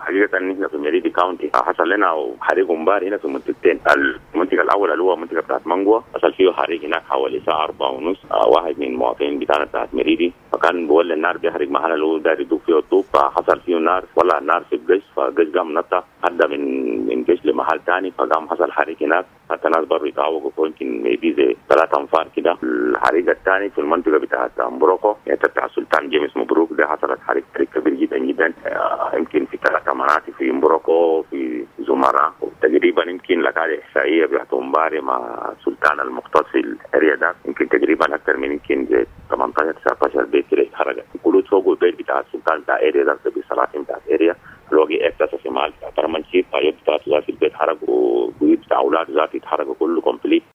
حقيقه نحن في مريدي كاونتي حصل لنا حريق امبارح هنا في منطقتين. المنطقه الاولى اللي هو منطقه بتاعت مانجوا حصل فيه حريق هناك حوالي الساعه 4:30. واحد من المواطنين بتاعنا بتاعت مريدي فكان بيولي النار بيحرق محل اللي هو داير يدوب فيه الطوب، فحصل فيه نار، ولع النار في الجيش، فالجيش قام نطع حدا من جيش لمحل ثاني، فقام حصل حريق هناك حتى ناس برضه يتعوقوا يمكن ميبي زي 3 أنفار كده. الحريقه الثاني في المنطقه بتاعت مبروكو يعني بتاع سلطان جيمس مبروك ده حصلت حريق كبير جدا جدا، يمكن في 3 مناطق في مبروكو في زمرة، وتقريبا يمكن لقاء احصائيه بيعطوا امبارح مع سلطان المختص في الاريا ده يمكن تقريبا اكثر من يمكن 18 19 بيت كده اتحرقت، كله فوق البيت بتاع السلطان بتاع اريا ده بصلاحين بتاع اريا الوقي اكتسى في مال بتاع ترمنشيب، فيب بتاع ذات البيت حرق وبيوت بتاع اولاد ذات يتحرقوا كله كومبليت.